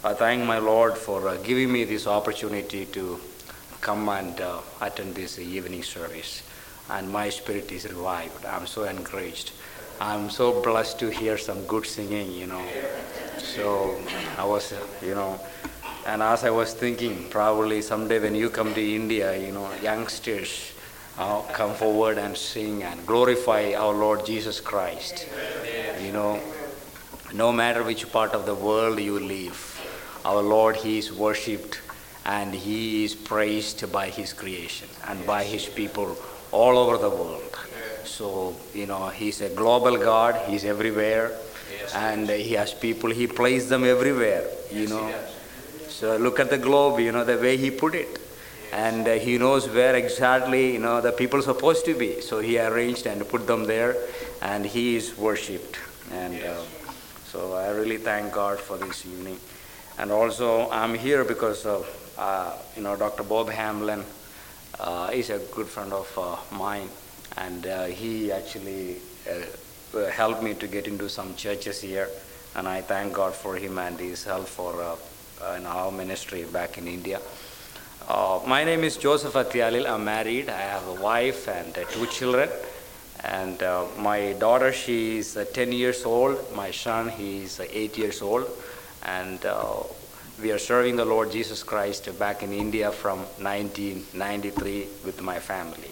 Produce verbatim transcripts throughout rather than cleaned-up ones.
I thank my Lord for uh, giving me this opportunity to come and uh, attend this evening service. And my spirit is revived. I'm so encouraged. I'm so blessed to hear some good singing, you know. So I was, uh, you know, and as I was thinking, probably someday when you come to India, you know, youngsters uh, come forward and sing and glorify our Lord Jesus Christ. You know, no matter which part of the world you live, our Lord, He is worshipped and He is praised by His creation and by His people all over the world. So, you know, He's a global God, He's everywhere, and He has people, He placed them everywhere, you know. So look at the globe, you know, the way He put it. And uh, He knows where exactly, you know, the people are supposed to be. So He arranged and put them there, and He is worshipped. And uh, so I really thank God for this evening. And also I'm here because of, uh, you know, Doctor Bob Hamlin uh, is a good friend of uh, mine. And uh, he actually uh, helped me to get into some churches here. And I thank God for him and his help for uh, uh, in our ministry back in India. Uh, my name is Joseph Atyalil. I'm married. I have a wife and uh, two children. And uh, my daughter, she is uh, ten years old. My son, he is uh, eight years old. And uh, we are serving the Lord Jesus Christ back in India from nineteen ninety-three with my family.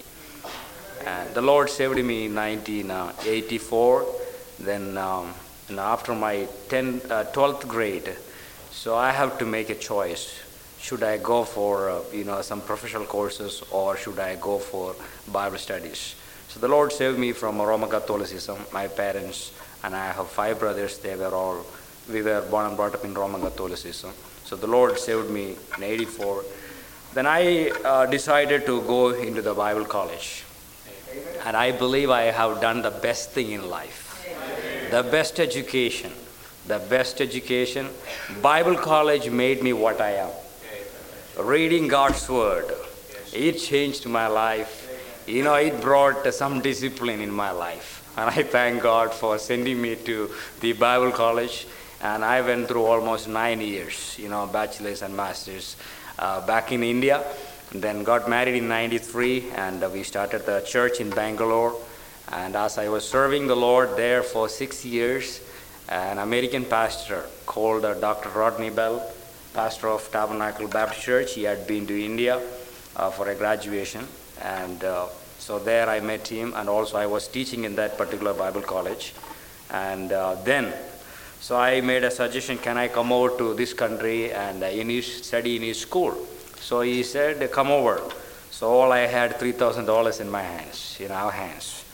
And the Lord saved me in nineteen eighty-four. Then um, and after my tenth, uh, twelfth grade, so I have to make a choice. Should I go for uh, you know some professional courses or should I go for Bible studies? So the Lord saved me from Roman Catholicism. My parents and I have five brothers. They were all, we were born and brought up in Roman Catholicism. So the Lord saved me in eighty-four. Then I uh, decided to go into the Bible college. And I believe I have done the best thing in life. The best education. The best education. Bible college made me what I am. Reading God's Word. It changed my life. You know, it brought some discipline in my life. And I thank God for sending me to the Bible college. And I went through almost nine years, you know, bachelor's and master's uh, back in India. And then got married in ninety-three, and uh, we started the church in Bangalore. And as I was serving the Lord there for six years, an American pastor called uh, Doctor Rodney Bell, pastor of Tabernacle Baptist Church, he had been to India uh, for a graduation. And uh, so there I met him, and also I was teaching in that particular Bible college. And uh, then, so I made a suggestion, can I come over to this country and uh, in his, study in his school? So he said, come over. So all I had three thousand dollars in my hands, in our hands.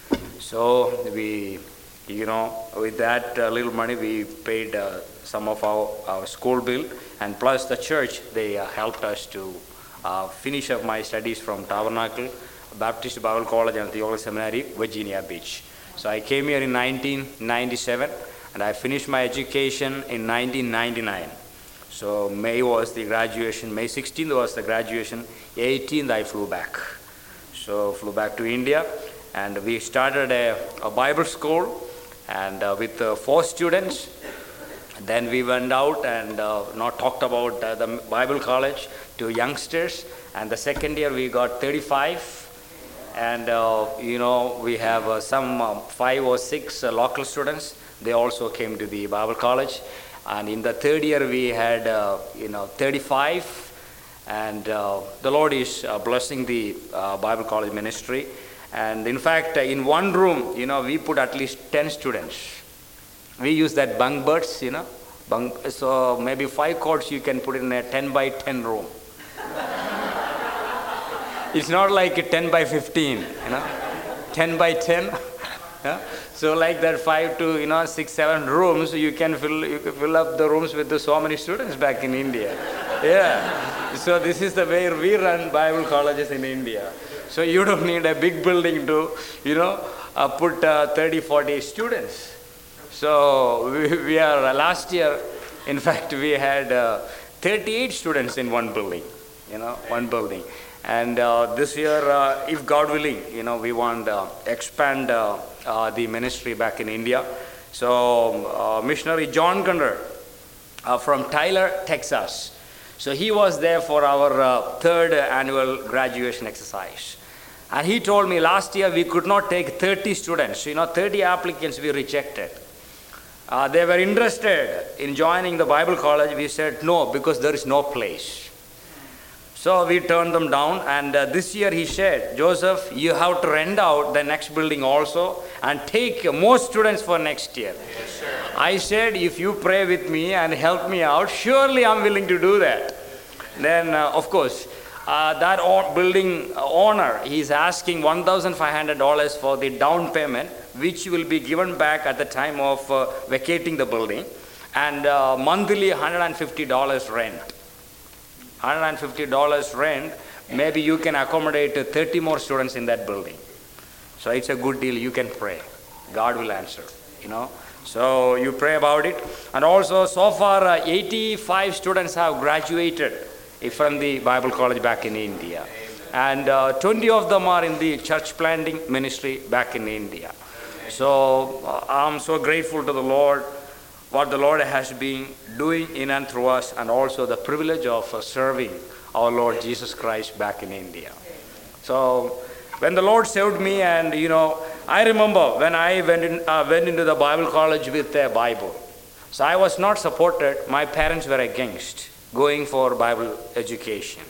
So we, you know, with that uh, little money, we paid uh, some of our, our school bill, and plus the church, they uh, helped us to uh, finish up my studies from Tabernacle Baptist Bible College and Theological Seminary, Virginia Beach. So I came here in nineteen ninety-seven, and I finished my education in nineteen ninety-nine. So May was the graduation, May sixteenth was the graduation, eighteenth I flew back. So flew back to India, and we started a, a Bible school, and uh, with uh, four students. Then we went out and uh, not talked about uh, the Bible college to youngsters, and the second year we got thirty-five, and uh, you know, we have uh, some uh, five or six uh, local students. They also came to the Bible college. And in the third year, we had, uh, you know, thirty-five. And uh, the Lord is uh, blessing the uh, Bible college ministry. And in fact, uh, in one room, you know, we put at least ten students. We use that bunk beds, you know. Bunk, so maybe five cots you can put in a ten by ten room. It's not like a ten by fifteen, you know. ten by ten. Yeah? So like that five to, you know, six, seven rooms, you can fill you can fill up the rooms with the, so many students back in India. Yeah. So this is the way we run Bible colleges in India. So you don't need a big building to, you know, uh, put uh, thirty, forty students. So we, we are, uh, last year, in fact, we had uh, thirty-eight students in one building, you know, one building. And uh, this year, uh, if God willing, you know, we want to uh, expand uh, uh, the ministry back in India. So uh, missionary John Gunner, uh, from Tyler, Texas. So he was there for our uh, third annual graduation exercise. And he told me last year we could not take thirty students. You know, thirty applicants we rejected. Uh, they were interested in joining the Bible college. We said no, because there is no place. So we turned them down, and uh, this year he said, Joseph, you have to rent out the next building also and take more students for next year. Yes, sir. I said, if you pray with me and help me out, surely I'm willing to do that. Then, uh, of course, uh, that building owner, he's asking one thousand five hundred dollars for the down payment, which will be given back at the time of uh, vacating the building, and uh, monthly one hundred fifty dollars rent. one hundred fifty dollars rent, maybe you can accommodate thirty more students in that building. So it's a good deal. You can pray. God will answer, you know. So you pray about it. And also, so far, uh, eighty-five students have graduated from the Bible college back in India. And uh, twenty of them are in the church planting ministry back in India. So uh, I'm so grateful to the Lord, what the Lord has been doing in and through us, and also the privilege of uh, serving our Lord Jesus Christ back in India. So when the Lord saved me, and you know, I remember when I went, in, uh, went into the Bible college with a Bible. So I was not supported. My parents were against going for Bible education.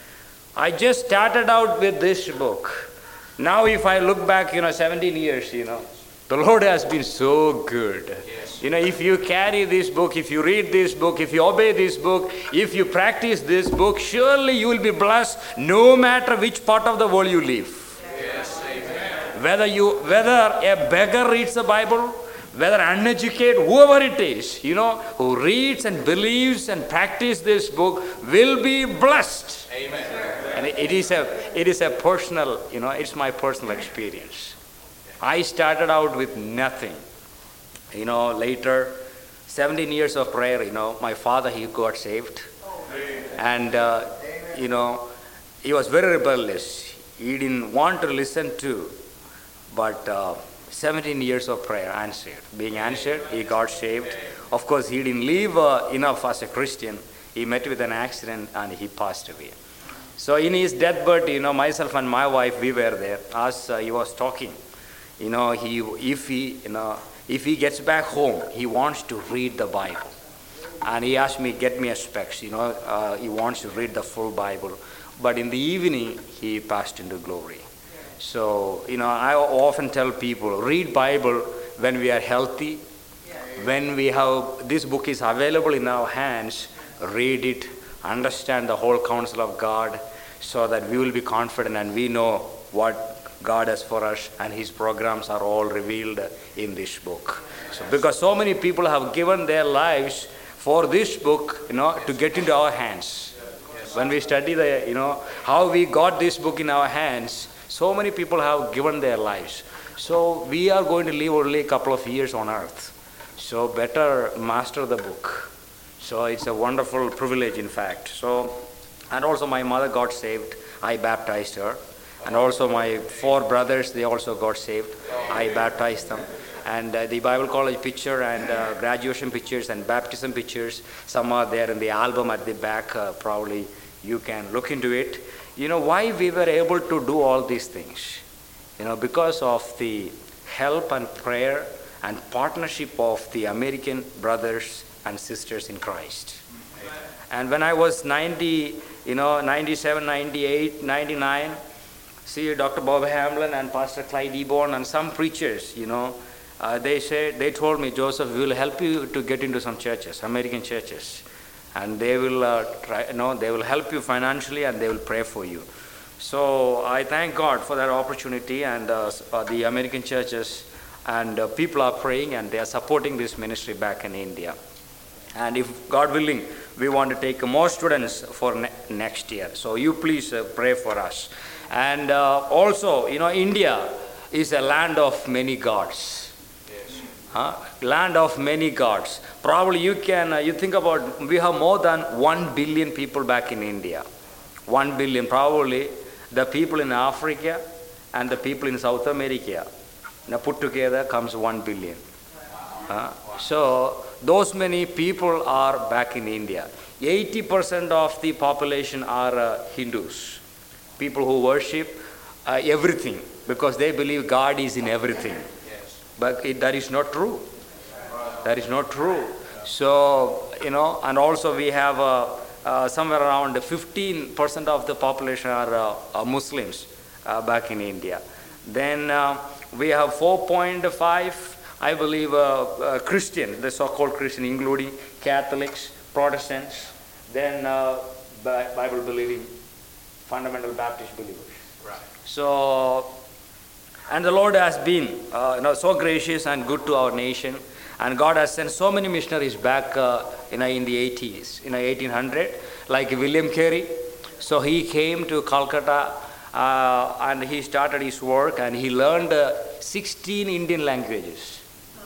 I just started out with this book. Now if I look back, you know, seventeen years, you know, the Lord has been so good. Yes. You know, if you carry this book, if you read this book, if you obey this book, if you practice this book, surely you will be blessed no matter which part of the world you live. Yes, amen. Whether you, whether a beggar reads the Bible, whether uneducated, whoever it is, you know, who reads and believes and practices this book will be blessed. Amen. And it is a, it is a personal, you know, it's my personal experience. I started out with nothing. You know, later, seventeen years of prayer, you know, my father, he got saved. And, uh, you know, he was very rebellious. He didn't want to listen to, but uh, seventeen years of prayer answered. Being answered, he got saved. Of course, he didn't live uh, enough as a Christian. He met with an accident and he passed away. So in his deathbed, you know, myself and my wife, we were there. As uh, he was talking, you know, he, if he, you know, if he gets back home, he wants to read the Bible. And he asked me, get me a specs, you know, uh, he wants to read the full Bible. But in the evening, he passed into glory. So, you know, I often tell people, read Bible when we are healthy, when we have, this book is available in our hands, read it, understand the whole counsel of God, so that we will be confident and we know what God has for us, and His programs are all revealed in this book. So, because so many people have given their lives for this book, you know, to get into our hands. When we study the, you know, how we got this book in our hands, so many people have given their lives. So we are going to live only a couple of years on earth. So better master the book. So it's a wonderful privilege, in fact. So, and also my mother got saved. I baptized her. And also my four brothers, they also got saved. I baptized them. And uh, the Bible college picture and uh, graduation pictures and baptism pictures, some are there in the album at the back. Uh, probably you can look into it. You know, why we were able to do all these things? You know, because of the help and prayer and partnership of the American brothers and sisters in Christ. And when I was ninety, you know, ninety-seven, ninety-eight, ninety-nine, see Doctor Bob Hamlin and Pastor Clyde Eborn and some preachers, you know, uh, they said, they told me, Joseph, we will help you to get into some churches, American churches. And they will uh, try, you know, they will help you financially and they will pray for you. So I thank God for that opportunity, and uh, uh, the American churches and uh, people are praying and they are supporting this ministry back in India. And if God willing, we want to take more students for ne next year. So you please uh, pray for us. And uh, also, you know, India is a land of many gods. Yes. Huh? Land of many gods. Probably you can, uh, you think about, we have more than one billion people back in India. One billion, probably the people in Africa and the people in South America. Now put together comes one billion. Uh, so those many people are back in India. eighty percent of the population are uh, Hindus, people who worship uh, everything because they believe God is in everything. Yes. But it, that is not true. That is not true. So, you know, and also we have uh, uh, somewhere around fifteen percent of the population are uh, uh, Muslims uh, back in India. Then uh, we have four point five, I believe, uh, uh, Christian, the so-called Christian, including Catholics, Protestants, then uh, Bible-believing, fundamental Baptist believers. Right. So, and the Lord has been uh, you know, so gracious and good to our nation. And God has sent so many missionaries back uh, you know, in the eighties, in eighteen hundred, like William Carey. So he came to Calcutta uh, and he started his work and he learned uh, sixteen Indian languages.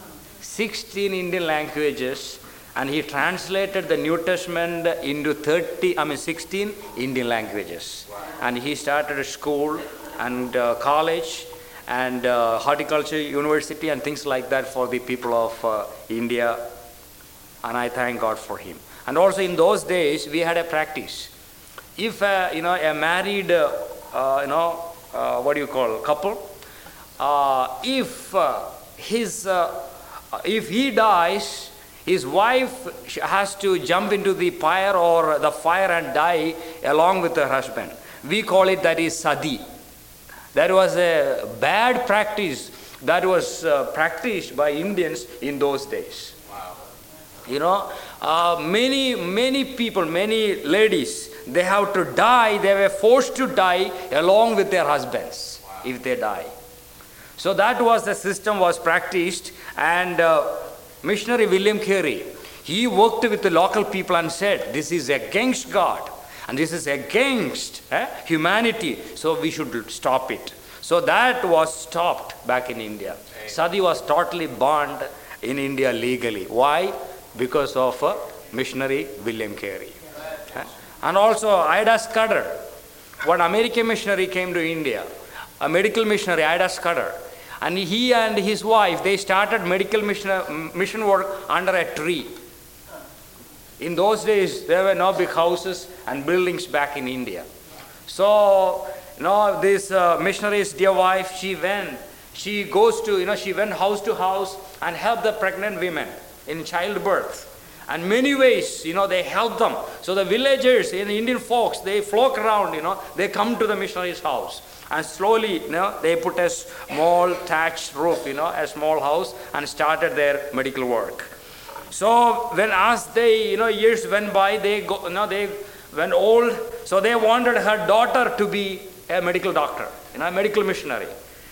sixteen Indian languages, and he translated the New Testament into thirty, I mean sixteen Indian languages. Wow. And he started a school and uh, college and uh, horticulture university and things like that for the people of uh, India, and I thank God for him. And also in those days we had a practice. If uh, you know a married uh, uh, you know uh, what do you call couple, uh, if uh, his uh, if he dies, his wife has to jump into the fire or the fire and die along with her husband. We call it that is sati. That was a bad practice that was uh, practiced by Indians in those days. Wow. You know, uh, many, many people, many ladies, they have to die, they were forced to die along with their husbands. Wow. If they die. So that was the system was practiced, and uh, missionary William Carey, he worked with the local people and said, this is against God. And this is against eh, humanity, so we should stop it. So that was stopped back in India. Sati was totally banned in India legally. Why? Because of uh, missionary William Carey. Eh? And also Ida Scudder, one American missionary came to India, a medical missionary, Ida Scudder. And he and his wife, they started medical mission, mission work under a tree. In those days, there were no big houses and buildings back in India. So, you know, this uh, missionary's dear wife, she went, she goes to, you know, she went house to house and helped the pregnant women in childbirth. And many ways, you know, they help them. So the villagers, the Indian folks, they flock around, you know, they come to the missionary's house. And slowly, you know, they put a small thatched roof, you know, a small house, and started their medical work. So when as they, you know, years went by, they go, you know, they went old. So they wanted her daughter to be a medical doctor, you know, a medical missionary.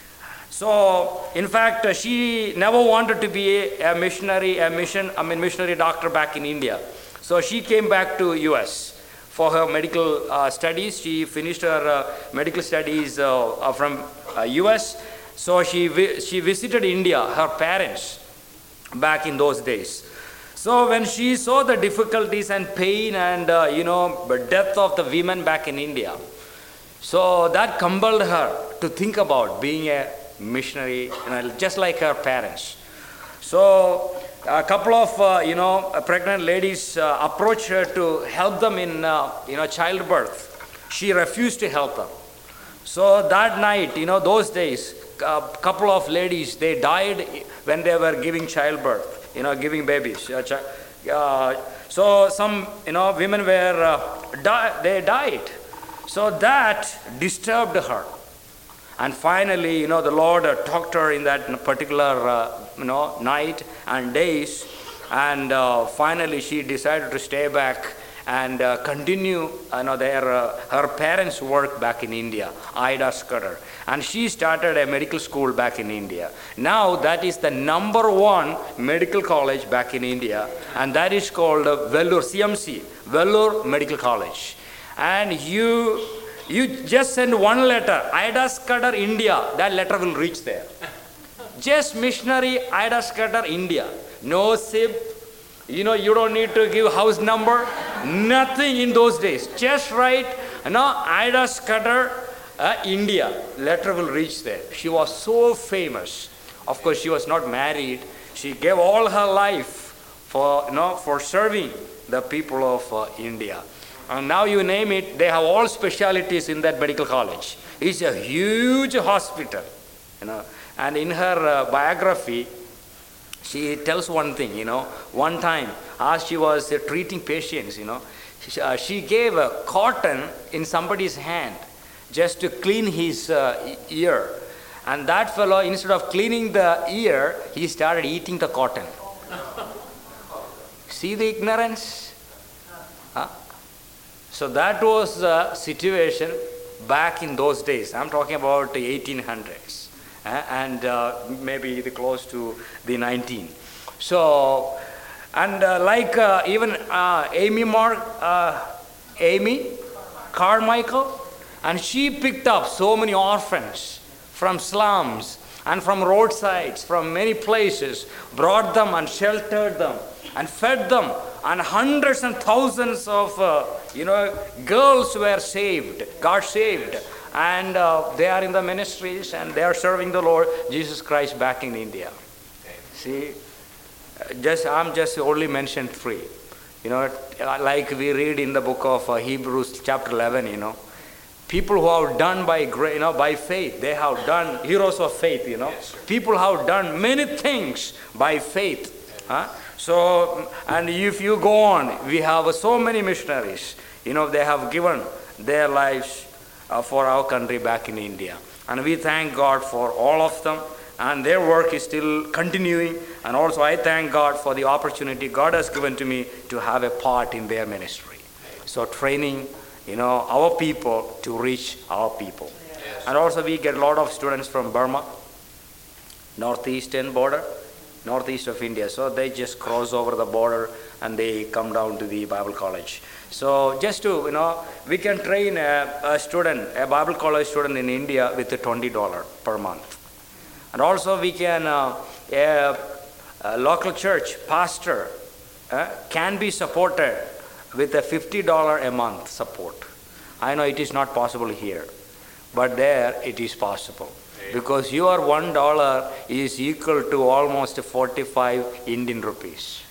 So in fact, uh, she never wanted to be a, a missionary, a mission, I mean missionary doctor back in India. So she came back to U S for her medical uh, studies. She finished her uh, medical studies uh, uh, from uh, U S. So she vi she visited India, her parents, back in those days. So when she saw the difficulties and pain and, uh, you know, the death of the women back in India, so that compelled her to think about being a missionary, you know, just like her parents. So a couple of, uh, you know, pregnant ladies uh, approached her to help them in, uh, you know, childbirth. She refused to help them. So that night, you know, those days, a couple of ladies, they died when they were giving childbirth. You know, giving babies. Uh, so some, you know, women were, uh, di they died. So that disturbed her. And finally, you know, the Lord uh, talked to her in that particular, uh, you know, night and days. And uh, finally, she decided to stay back and uh, continue, you know, their, uh, her parents' work back in India, Ida Scudder. And she started a medical school back in India. Now that is the number one medical college back in India, and that is called uh, Vellore, C M C, Vellore Medical College. And you, you just send one letter, Ida Scudder, India, that letter will reach there. Just missionary Ida Scudder, India. No S I B, you know, you don't need to give house number, nothing in those days. Just write, you know, Ida Scudder, uh, India, letter will reach there. She was so famous. Of course, she was not married. She gave all her life for, you know, for serving the people of uh, India. And now you name it, they have all specialties in that medical college. It's a huge hospital, you know. And in her uh, biography, she tells one thing, you know. One time, as she was uh, treating patients, you know, she, uh, she gave a cotton in somebody's hand just to clean his uh, ear. And that fellow, instead of cleaning the ear, he started eating the cotton. See the ignorance? Huh? So that was the situation back in those days. I'm talking about the eighteen hundreds uh, and uh, maybe the close to the nineteen. So, and uh, like uh, even uh, Amy Mark, uh, Amy Carmichael, and she picked up so many orphans from slums and from roadsides, from many places, brought them and sheltered them and fed them, and hundreds and thousands of uh, you know girls were saved, got saved, and uh, they are in the ministries and they are serving the Lord Jesus Christ back in India. See, just I'm just only mentioned three. You know, like we read in the book of uh, Hebrews chapter eleven. You know, people who have done by you know by faith, they have done heroes of faith. You know, yes, people have done many things by faith. Huh? So, and if you go on, we have so many missionaries, you know, they have given their lives uh, for our country back in India. And we thank God for all of them, and their work is still continuing. And also I thank God for the opportunity God has given to me to have a part in their ministry. So training, you know, our people to reach our people. Yes. And also we get a lot of students from Burma, northeastern border, northeast of India. So they just cross over the border and they come down to the Bible college. So just to, you know, we can train a, a student, a Bible college student in India with a twenty dollars per month. And also we can, uh, a, a local church pastor uh, can be supported with a fifty dollars a month support. I know it is not possible here, but there it is possible. Because your one dollar is equal to almost forty-five Indian rupees.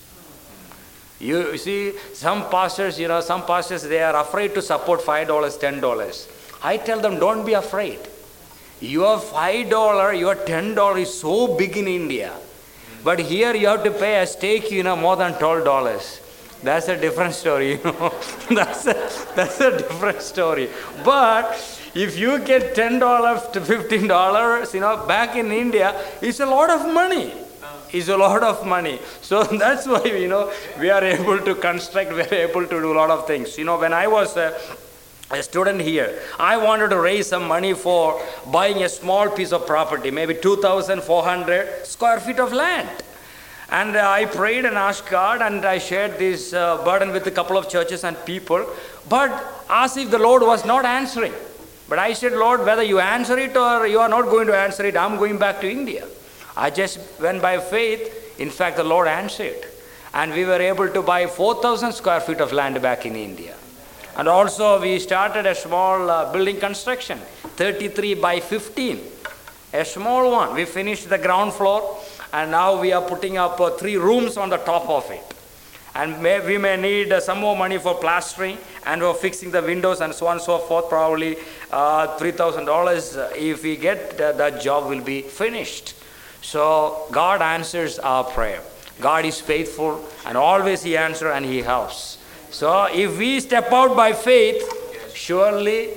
You see, some pastors, you know, some pastors, they are afraid to support five dollars, ten dollars. I tell them, don't be afraid. Your five dollars, your ten dollars is so big in India. But here you have to pay a stake, you know, more than twelve dollars. That's a different story, you know. that's, a, that's a different story. But if you get ten dollars to fifteen dollars, you know, back in India, it's a lot of money. It's a lot of money. So that's why, you know, we are able to construct, we are able to do a lot of things. You know, when I was a, a student here, I wanted to raise some money for buying a small piece of property, maybe two thousand four hundred square feet of land. And uh, I prayed and asked God, and I shared this uh, burden with a couple of churches and people, but as if the Lord was not answering. But I said, Lord, whether you answer it or you are not going to answer it, I'm going back to India. I just went by faith. In fact, the Lord answered. And we were able to buy four thousand square feet of land back in India. And also we started a small uh, building construction, thirty-three by fifteen. A small one. We finished the ground floor, and now we are putting up uh, three rooms on the top of it. And may, we may need uh, some more money for plastering and for fixing the windows and so on and so forth. Probably uh, three thousand dollars. Uh, if we get uh, that job will be finished. So God answers our prayer. God is faithful, and always He answers and He helps. So if we step out by faith, surely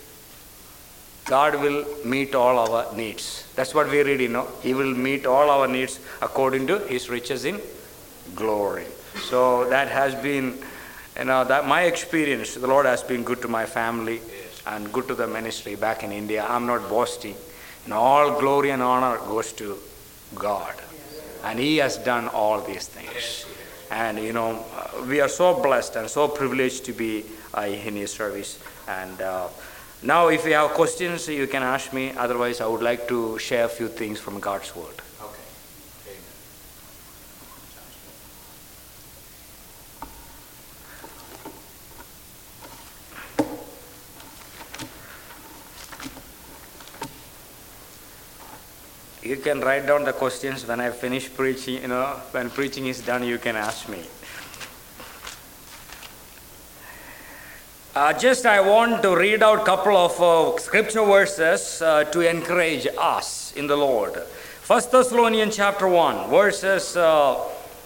God will meet all our needs. That's what we read, you know. He will meet all our needs according to His riches in glory. So that has been, you know, that my experience. The Lord has been good to my family and good to the ministry back in India. I'm not boasting. And all glory and honor goes to God. And He has done all these things. And, you know, we are so blessed and so privileged to be uh, in His service. And uh, now if you have questions, you can ask me. Otherwise, I would like to share a few things from God's Word. Okay. You can write down the questions when I finish preaching, you know, when preaching is done, you can ask me. Uh, just I want to read out a couple of uh, scripture verses uh, to encourage us in the Lord. First Thessalonians chapter one, verses uh,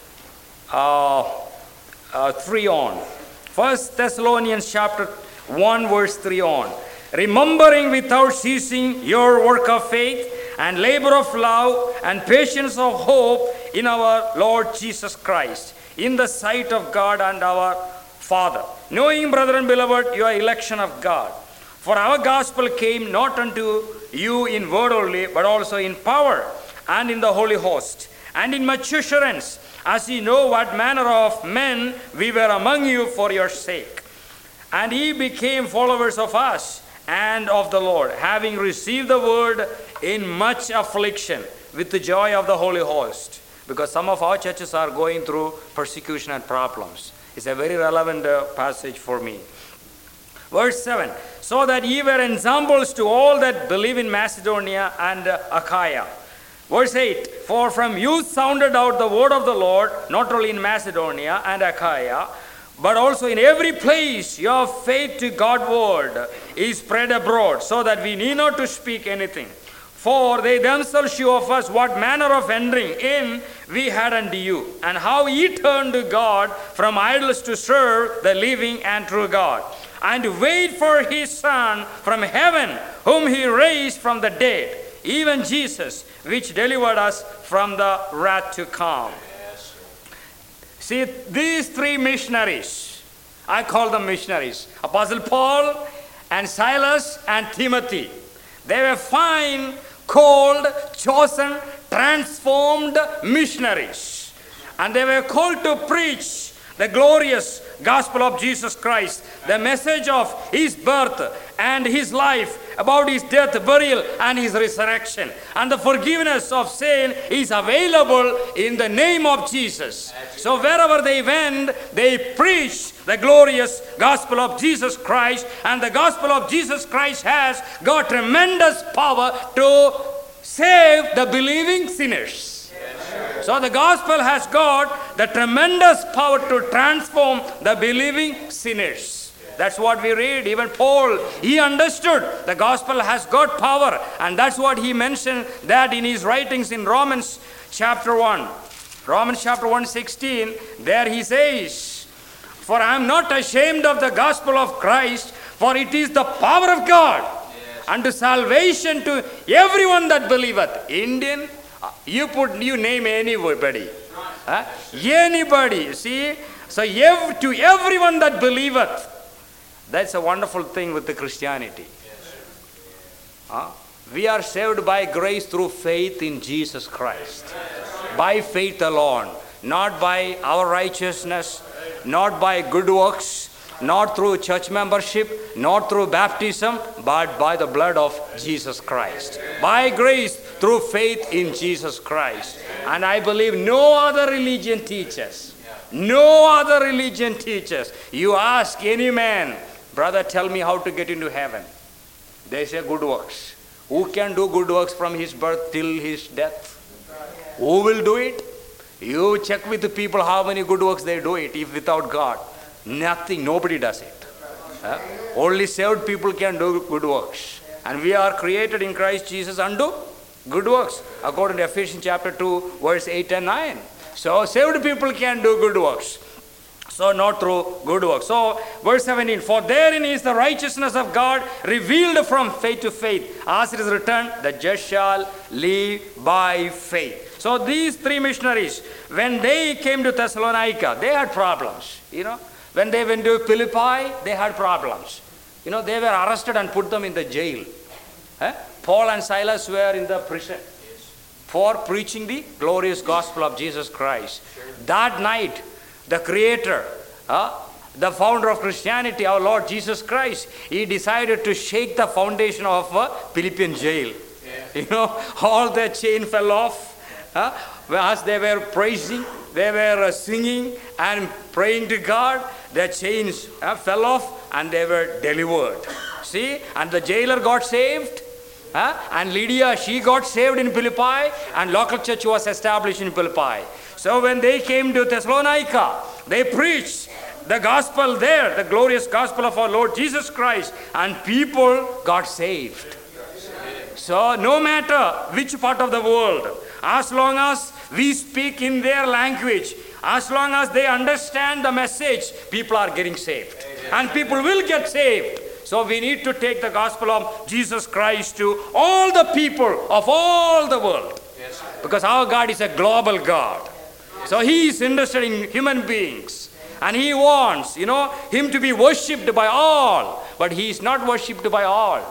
uh, uh, three on. First Thessalonians chapter one, verse three on. Remembering without ceasing your work of faith and labor of love and patience of hope in our Lord Jesus Christ, in the sight of God and our Father, knowing, brethren beloved, your election of God. For our gospel came not unto you in word only, but also in power, and in the Holy Host, and in much assurance, as ye know what manner of men we were among you for your sake. And ye became followers of us and of the Lord, having received the word in much affliction, with the joy of the Holy Host. Because some of our churches are going through persecution and problems. It's a very relevant uh, passage for me. Verse seven, so that ye were ensambles to all that believe in Macedonia and uh, Achaia. Verse eight, for from you sounded out the word of the Lord, not only in Macedonia and Achaia, but also in every place your faith to God's word is spread abroad, so that we need not to speak anything. For they themselves show of us what manner of entering in we had unto you, and how ye turned to God from idols to serve the living and true God, and to wait for his Son from heaven, whom he raised from the dead, even Jesus, which delivered us from the wrath to come. See, these three missionaries, I call them missionaries, Apostle Paul and Silas and Timothy. They were fine, called, chosen, transformed missionaries. And they were called to preach the glorious gospel of Jesus Christ, the message of his birth and his life, about his death, burial, and his resurrection. And the forgiveness of sin is available in the name of Jesus. So wherever they went, they preached the glorious gospel of Jesus Christ, and the gospel of Jesus Christ has got tremendous power to save the believing sinners. So the gospel has got the tremendous power to transform the believing sinners. That's what we read. Even Paul, he understood the gospel has got power, and that's what he mentioned that in his writings in Romans chapter one. Romans chapter one sixteen, there he says, for I am not ashamed of the gospel of Christ, for it is the power of God unto salvation to everyone that believeth. Indian, you put, you name anybody. Huh? Anybody, see? So ev- to everyone that believeth. That's a wonderful thing with the Christianity. Huh? We are saved by grace through faith in Jesus Christ. By faith alone. Not by our righteousness, not by good works, not through church membership, not through baptism, but by the blood of Jesus Christ. By grace through faith in Jesus Christ. And I believe no other religion teaches. No other religion teaches. You ask any man, brother, tell me how to get into heaven. They say good works. Who can do good works from his birth till his death? Who will do it? You check with the people how many good works they do it. If without God, nothing, nobody does it. Huh? Only saved people can do good works. And we are created in Christ Jesus unto good works, according to Ephesians chapter two, verse eight and nine. So saved people can do good works. So not through good works. So verse seventeen, for therein is the righteousness of God revealed from faith to faith. As it is written, the just shall live by faith. So these three missionaries, when they came to Thessalonica, they had problems. You know, when they went to Philippi, they had problems. You know, they were arrested and put them in the jail. Eh? Paul and Silas were in the prison for preaching the glorious gospel of Jesus Christ. That night, the Creator, uh, the founder of Christianity, our Lord Jesus Christ, he decided to shake the foundation of a Philippian jail. Yeah. You know, all the chain fell off. Uh, as they were praising, they were uh, singing and praying to God, their chains uh, fell off and they were delivered. See, and the jailer got saved. Huh? And Lydia, she got saved in Philippi, and local church was established in Philippi. So when they came to Thessalonica, they preached the gospel there, the glorious gospel of our Lord Jesus Christ, and people got saved. So no matter which part of the world, as long as we speak in their language, as long as they understand the message, people are getting saved. And people will get saved. So we need to take the gospel of Jesus Christ to all the people of all the world. Because our God is a global God. So he is interested in human beings. And he wants, you know, him to be worshipped by all. But he is not worshipped by all.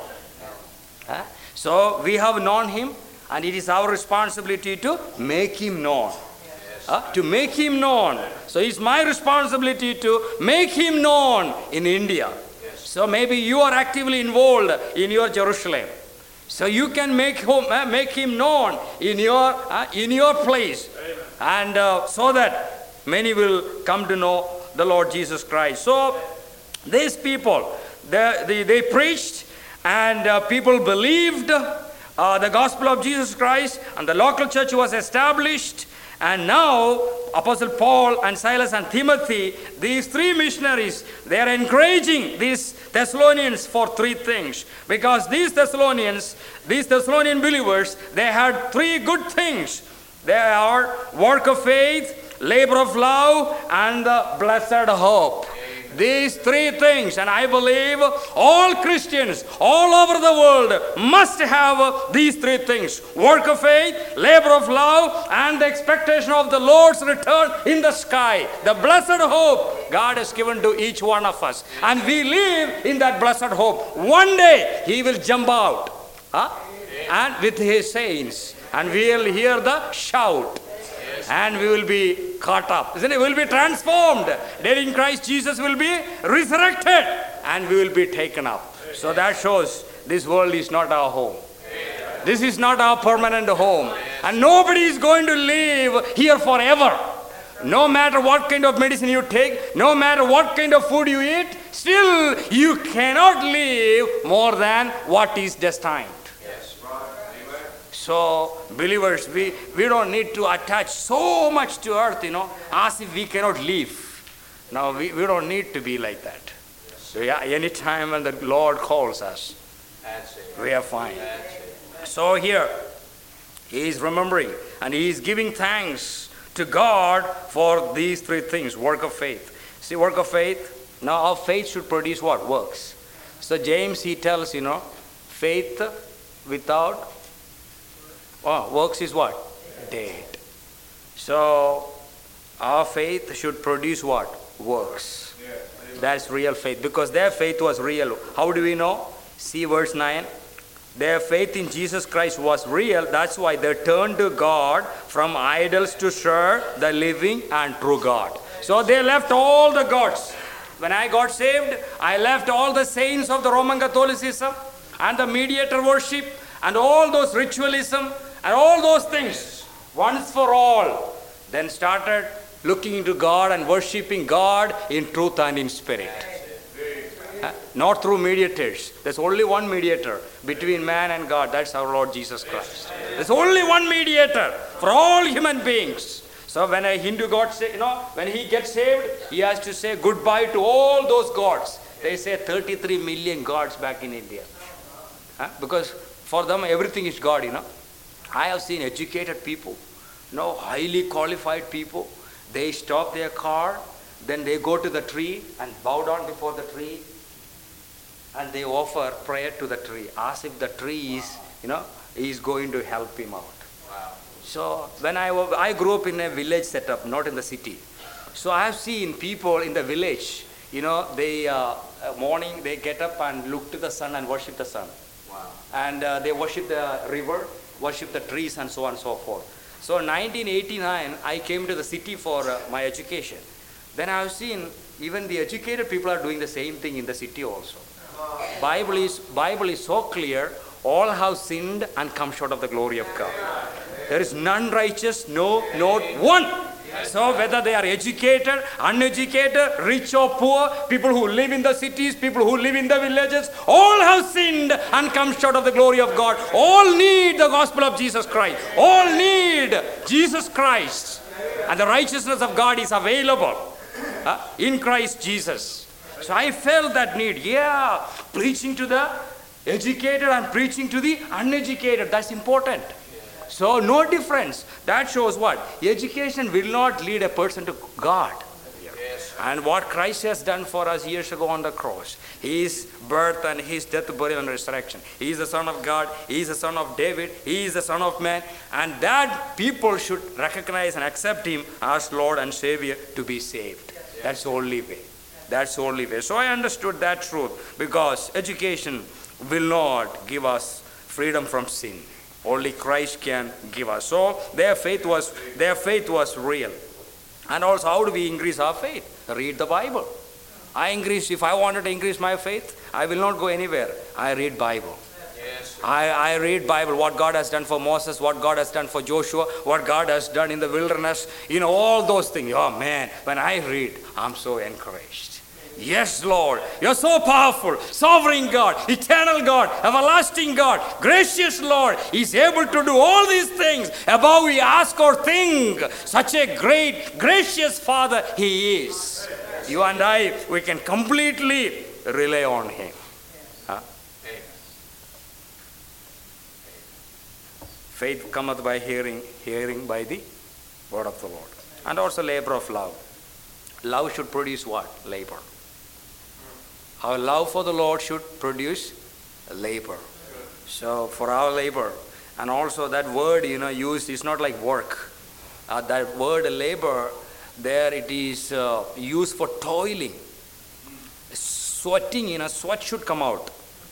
Huh? So we have known him, and it is our responsibility to make him known. Uh, to make him known. So it's my responsibility to make him known in India. So maybe you are actively involved in your Jerusalem. So you can make him, uh, make him known in your, uh, in your place. And uh, so that many will come to know the Lord Jesus Christ. So these people, they, they, they preached, and uh, people believed uh, the gospel of Jesus Christ, and the local church was established. And now Apostle Paul and Silas and Timothy, these three missionaries, they are encouraging these Thessalonians for three things. Because these Thessalonians, these Thessalonian believers, they had three good things. They are work of faith, labor of love, and the blessed hope. These three things, and I believe all Christians all over the world must have these three things: work of faith, labor of love, and the expectation of the Lord's return in the sky. The blessed hope God has given to each one of us, and we live in that blessed hope. One day he will jump out huh? and with his saints, and we will hear the shout. And we will be caught up. Isn't it? We will be transformed. Dead in Christ Jesus will be resurrected. And we will be taken up. So that shows this world is not our home. This is not our permanent home. And nobody is going to live here forever. No matter what kind of medicine you take, no matter what kind of food you eat, still you cannot live more than what is destined. So, believers, we, we don't need to attach so much to earth, you know, as if we cannot live. Now, we, we don't need to be like that. So, yeah, anytime when the Lord calls us, we are fine. So, here, he is remembering, and he is giving thanks to God for these three things: work of faith. See, work of faith, now our faith should produce what? Works. So, James, he tells, you know, faith without Oh, works is what? Dead. So, our faith should produce what? Works. That's real faith. Because their faith was real. How do we know? See verse nine. Their faith in Jesus Christ was real. That's why they turned to God from idols to serve the living and true God. So, they left all the gods. When I got saved, I left all the saints of the Roman Catholicism and the mediator worship and all those ritualism and all those things, once for all, then started looking into God and worshipping God in truth and in spirit. Uh, not through mediators. There's only one mediator between man and God. That's our Lord Jesus Christ. There's only one mediator for all human beings. So when a Hindu got saved, you know, when he gets saved, he has to say goodbye to all those gods. They say thirty-three million gods back in India. Uh, because for them, everything is God, you know. I have seen educated people, you know, highly qualified people. They stop their car, then they go to the tree and bow down before the tree, and they offer prayer to the tree, as if the tree is, you know, is going to help him out. Wow. So when I I grew up in a village setup, not in the city. So I have seen people in the village, you know, they uh, morning they get up and look to the sun and worship the sun. Wow. And uh, they worship the river, worship the trees, and so on and so forth. So in nineteen eighty-nine, I came to the city for uh, my education. Then I have seen even the educated people are doing the same thing in the city also. Bible is, Bible is so clear, all have sinned and come short of the glory of God. There is none righteous, no, not one. So whether they are educated, uneducated, rich or poor, people who live in the cities, people who live in the villages, all have sinned and come short of the glory of God. All need the gospel of Jesus Christ. All need Jesus Christ. And the righteousness of God is available uh, in Christ Jesus. So I felt that need. Yeah, preaching to the educated and preaching to the uneducated. That's important. So no difference. That shows what? Education will not lead a person to God. Yes. And what Christ has done for us years ago on the cross, His birth and His death, burial and resurrection. He is the Son of God. He is the Son of David. He is the Son of Man. And that people should recognize and accept Him as Lord and Savior to be saved. That's the only way. That's the only way. So I understood that truth, because education will not give us freedom from sin. Only Christ can give us. So their faith was their faith was real. And also, how do we increase our faith? Read the Bible. I increase, if I wanted to increase my faith, I will not go anywhere. I read Bible. Yes. I, I read Bible, what God has done for Moses, what God has done for Joshua, what God has done in the wilderness, you know, all those things. Oh man, when I read, I'm so encouraged. Yes, Lord, you're so powerful, sovereign God, eternal God, everlasting God, gracious Lord. He's able to do all these things above we ask or think. Such a great, gracious Father He is. You and I, we can completely rely on Him. Huh? Faith cometh by hearing, hearing by the word of the Lord. And also labor of love. Love should produce what? Labor. Our love for the Lord should produce labor. So for our labor, and also that word, you know, used is not like work. Uh, that word labor, there it is uh, used for toiling. Sweating, you know, sweat should come out.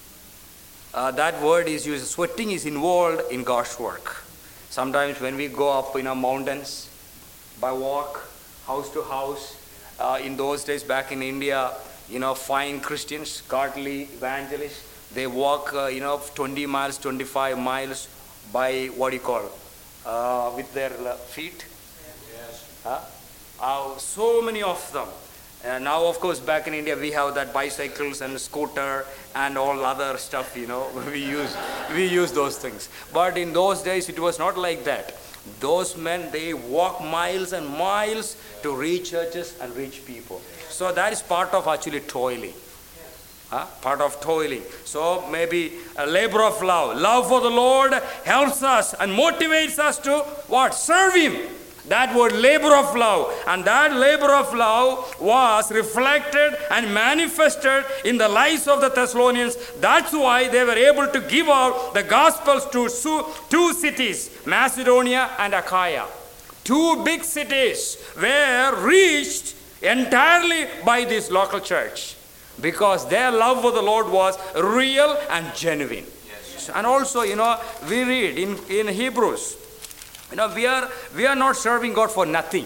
Uh, that word is used, sweating is involved in God's work. Sometimes when we go up in our mountains, by walk, house to house, uh, in those days back in India, you know, fine Christians, godly evangelists, they walk, uh, you know, twenty miles, twenty-five miles by, what do you call, uh, with their uh, feet. Yes. Huh? Uh, so many of them. Uh, now, of course, back in India, we have that bicycles and scooter and all other stuff, you know, we use, we use those things. But in those days, it was not like that. Those men, they walk miles and miles to reach churches and reach people. So that is part of actually toiling. Huh? Part of toiling. So maybe a labor of love. Love for the Lord helps us and motivates us to what? Serve Him. That word labor of love. And that labor of love was reflected and manifested in the lives of the Thessalonians. That's why they were able to give out the Gospels to two cities, Macedonia and Achaia. Two big cities were reached entirely by this local church, because their love for the Lord was real and genuine. Yes. And also, you know, we read in, in Hebrews, you know, we are we are not serving God for nothing.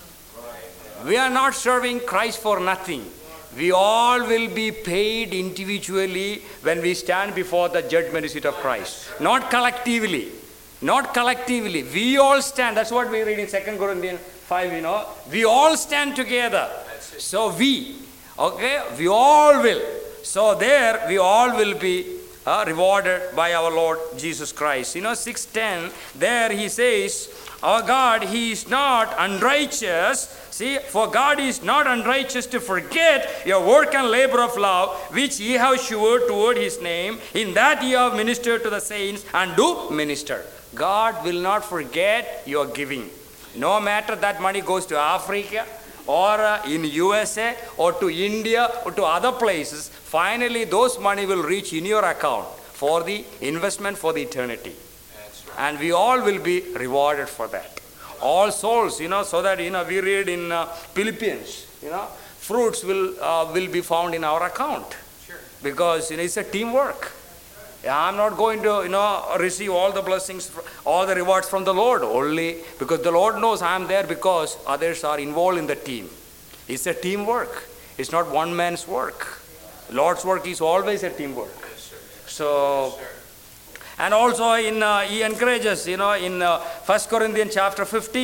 We are not serving Christ for nothing. We all will be paid individually when we stand before the judgment seat of Christ. Not collectively. Not collectively. We all stand. That's what we read in Second Corinthians five, you know. We all stand together. So we, okay, we all will. So there we all will be uh, rewarded by our Lord Jesus Christ. You know, six ten, there he says, our God, He is not unrighteous. See, for God is not unrighteous to forget your work and labor of love, which ye have shewed toward His name, in that ye have ministered to the saints and do minister. God will not forget your giving. No matter that money goes to Africa or uh, in U S A or to India or to other places, finally those money will reach in your account for the investment for the eternity. Right. And we all will be rewarded for that. All souls, you know, so that, you know, we read in uh, Philippians, you know, fruits will uh, will be found in our account. Sure. Because, you know, it's a teamwork. I'm not going to, you know, receive all the blessings, all the rewards from the Lord, only because the Lord knows I'm there because others are involved in the team. It's a teamwork. It's not one man's work. Lord's work is always a teamwork. So, and also in uh, he encourages, you know, in uh, First Corinthians chapter fifteen,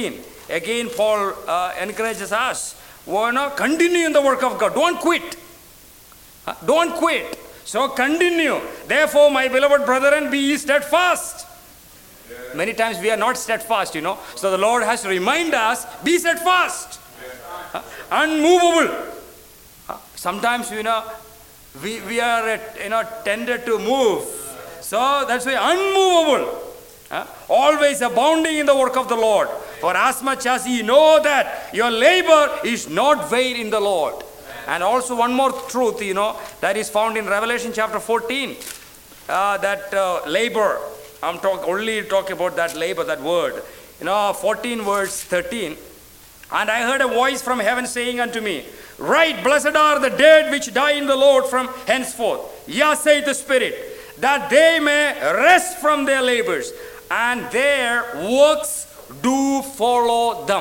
Again, Paul uh, encourages us, well, no, continue in the work of God. Don't quit. Uh, don't quit. So continue. Therefore, my beloved brethren, be ye steadfast. Yeah. Many times we are not steadfast, you know. So the Lord has to remind us, be steadfast. Uh, unmovable. Uh, sometimes, you know, we, we are, uh, you know, tended to move. So that's why unmovable. Uh, always abounding in the work of the Lord. For as much as ye know that your labor is not vain in the Lord. And also one more truth, you know, that is found in Revelation chapter fourteen. Uh, that uh, labor, I'm talk, only talking about that labor, that word. You know, fourteen verse thirteen. And I heard a voice from heaven saying unto me, Write, blessed are the dead which die in the Lord from henceforth. Yea, saith the Spirit, that they may rest from their labors, and their works do follow them.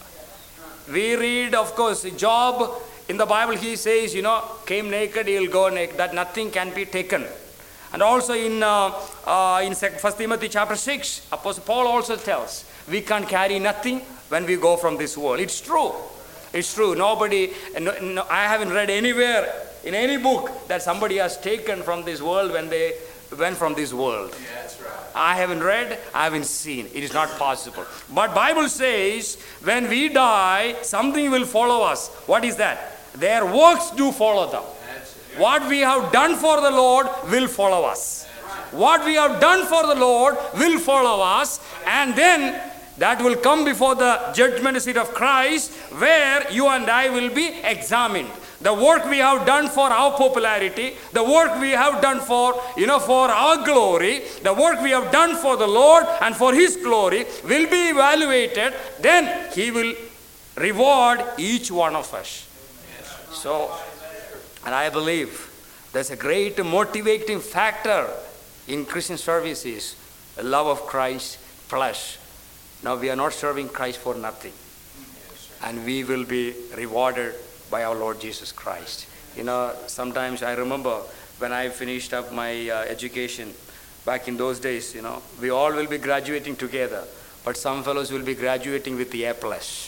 We read, of course, Job in the Bible, he says, you know, came naked, he will go naked, that nothing can be taken. And also in uh, uh, in First Timothy chapter six, Apostle Paul also tells, we can't carry nothing when we go from this world. It's true. It's true. Nobody, no, no, I haven't read anywhere in any book that somebody has taken from this world when they went from this world. Yeah, that's right. I haven't read, I haven't seen. It is not possible. But Bible says, when we die, something will follow us. What is that? Their works do follow them. What we have done for the Lord will follow us. What we have done for the Lord will follow us. And then that will come before the judgment seat of Christ, where you and I will be examined. The work we have done for our popularity, the work we have done for, you know, for our glory, the work we have done for the Lord and for His glory will be evaluated. Then He will reward each one of us. So, and I believe there's a great motivating factor in Christian services, the love of Christ plus. Now we are not serving Christ for nothing. And we will be rewarded by our Lord Jesus Christ. You know, sometimes I remember when I finished up my uh, education, back in those days, you know, we all will be graduating together. But some fellows will be graduating with the A plus.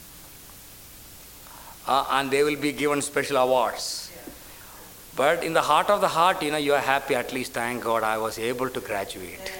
Uh, and they will be given special awards. But in the heart of the heart, you know, you are happy, at least thank God I was able to graduate.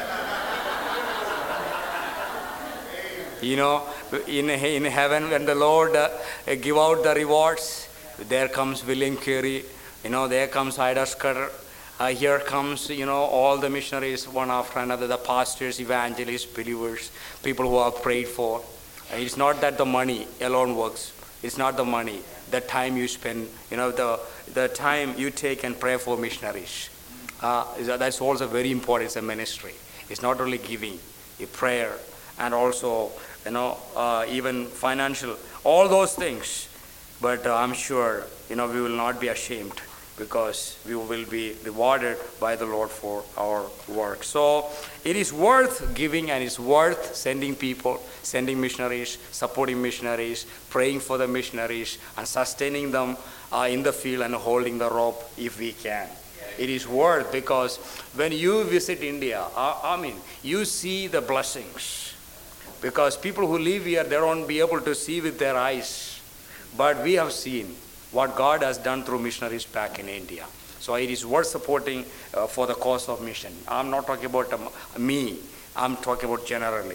You know, in, in heaven when the Lord uh, give out the rewards, there comes William Carey, you know, there comes Ida Scudder, uh, here comes, you know, all the missionaries one after another, the pastors, evangelists, believers, people who are prayed for. It's not that the money alone works. It's not the money, the time you spend, you know, the, the time you take and pray for missionaries. Uh, that's also very important. It's a ministry. It's not only giving, a prayer, and also, you know, uh, even financial, all those things. But uh, I'm sure, you know, we will not be ashamed because we will be rewarded by the Lord for our work. So it is worth giving, and it's worth sending people, sending missionaries, supporting missionaries, praying for the missionaries, and sustaining them uh, in the field and holding the rope if we can. It is worth, because when you visit India, uh, I mean, you see the blessings. Because people who live here, they won't be able to see with their eyes. But we have seen what God has done through missionaries back in India. So it is worth supporting uh, for the cause of mission. I'm not talking about um, me. I'm talking about generally.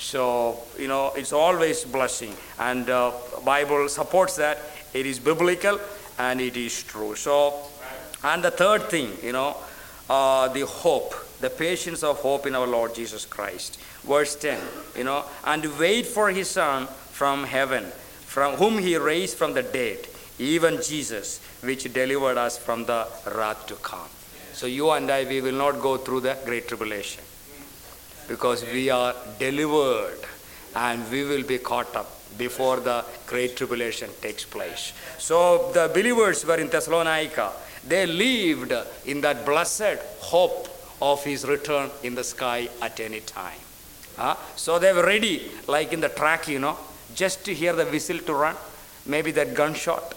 So, you know, it's always blessing. And uh, Bible supports that. It is biblical and it is true. So, and the third thing, you know, uh, the hope, the patience of hope in our Lord Jesus Christ. Verse ten, you know, and wait for His Son from heaven, from whom He raised from the dead, even Jesus, which delivered us from the wrath to come. So you and I, we will not go through the great tribulation, because we are delivered and we will be caught up before the great tribulation takes place. So the believers were in Thessalonica. They lived in that blessed hope of His return in the sky at any time. Uh, so they were ready, like in the track, you know, just to hear the whistle to run. Maybe that gunshot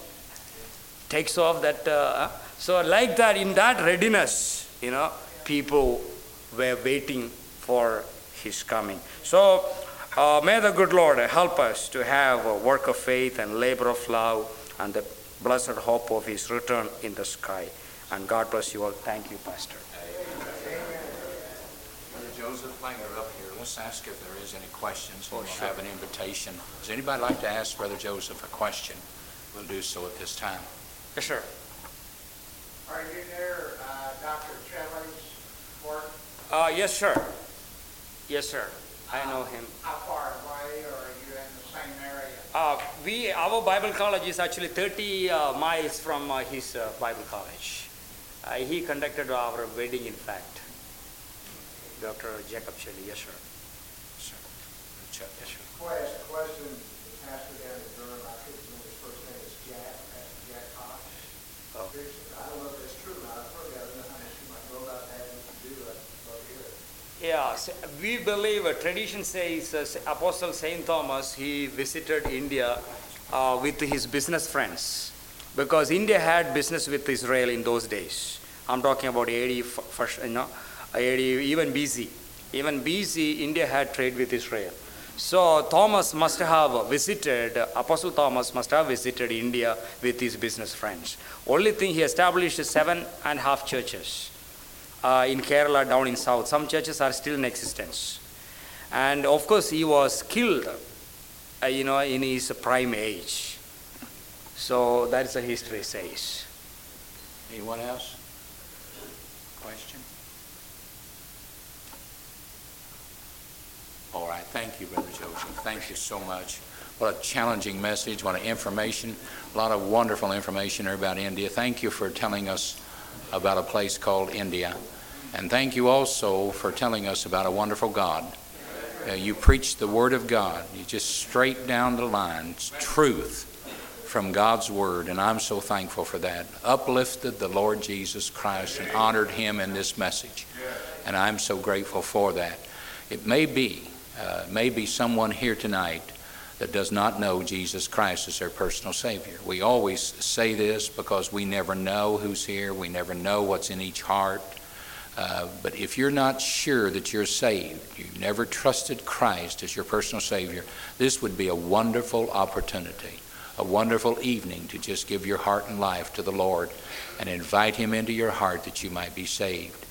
takes off that. Uh, so like that, in that readiness, you know, people were waiting for His coming. So Uh, may the good Lord help us to have a work of faith and labor of love and the blessed hope of His return in the sky. And God bless you all. Thank you, Pastor. Brother Joseph, while you're up here, let's ask if there is any questions. We'll have an invitation. Does anybody like to ask Brother Joseph a question? We'll do so at this time. Yes, sir. Are you near uh, Doctor Shelley's work? Uh, yes, sir. Yes, sir. I know him. How far away, or are you in the same area? Uh, we, our Bible college is actually thirty uh, miles from uh, his uh, Bible college. Uh, he conducted our wedding, in fact. Doctor Jacob Shelley, yes, sir. Sir. Chuck, yes, sir. Before I ask a question, the pastor down in Durham, I couldn't remember his first name, is Jack, Pastor Jack Hodge. Oh. I don't know if that's true or not. I've heard that. I don't know how much you might know about that and what you do. I'd love to hear it. Yeah, so we believe, uh, tradition says uh, Apostle Saint Thomas, he visited India uh, with his business friends, because India had business with Israel in those days. I'm talking about A D, first, you know, A D, even B C. Even B C, India had trade with Israel. So Thomas must have visited, Apostle Thomas must have visited India with his business friends. Only thing, he established seven and a half churches. Uh, in Kerala, down in south. Some churches are still in existence. And of course, he was killed, uh, you know, in his prime age. So that's the history says. Anyone else? Question? All right. Thank you, Brother Joseph. Thank you so much. What a challenging message. What an information. A lot of wonderful information there about India. Thank you for telling us about a place called India. And thank you also for telling us about a wonderful God. Uh, you preach the Word of God. You just straight down the line. It's truth from God's Word, and I'm so thankful for that. Uplifted the Lord Jesus Christ and honored Him in this message. And I'm so grateful for that. It may be, uh, may be someone here tonight that does not know Jesus Christ as their personal Savior. We always say this because we never know who's here. We never know what's in each heart. Uh, but if you're not sure that you're saved, you've never trusted Christ as your personal Savior, this would be a wonderful opportunity, a wonderful evening to just give your heart and life to the Lord and invite Him into your heart that you might be saved.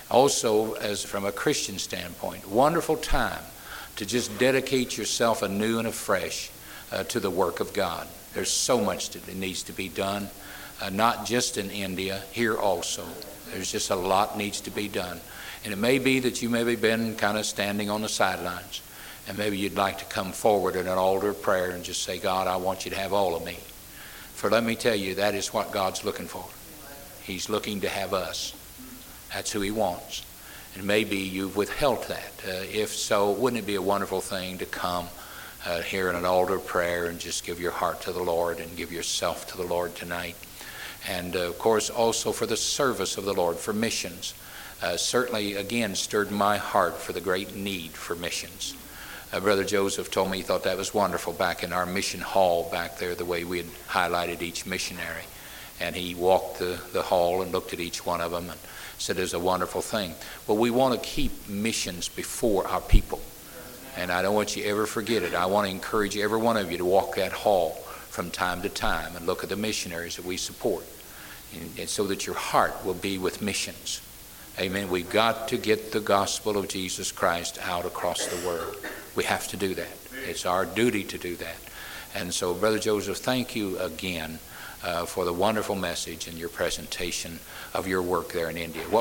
Also, as from a Christian standpoint, wonderful time to just dedicate yourself anew and afresh uh, to the work of God. There's so much that needs to be done, uh, not just in India, here also. There's just a lot needs to be done. And it may be that you may have been kind of standing on the sidelines, and maybe you'd like to come forward at an altar of prayer and just say, God, I want you to have all of me. For let me tell you, that is what God's looking for. He's looking to have us. That's who He wants. And maybe you've withheld that. Uh, if so, wouldn't it be a wonderful thing to come uh, here in an altar of prayer and just give your heart to the Lord and give yourself to the Lord tonight? And uh, of course, also for the service of the Lord, for missions. Uh, certainly, again, stirred my heart for the great need for missions. Uh, Brother Joseph told me he thought that was wonderful back in our mission hall back there, the way we had highlighted each missionary. And he walked the, the hall and looked at each one of them and said it was a wonderful thing. Well, we want to keep missions before our people. And I don't want you to ever forget it. I want to encourage every one of you to walk that hall from time to time and look at the missionaries that we support, and, and so that your heart will be with missions. Amen. We've got to get the gospel of Jesus Christ out across the world. We have to do that. It's our duty to do that. And so, Brother Joseph, thank you again uh, for the wonderful message and your presentation of your work there in India. What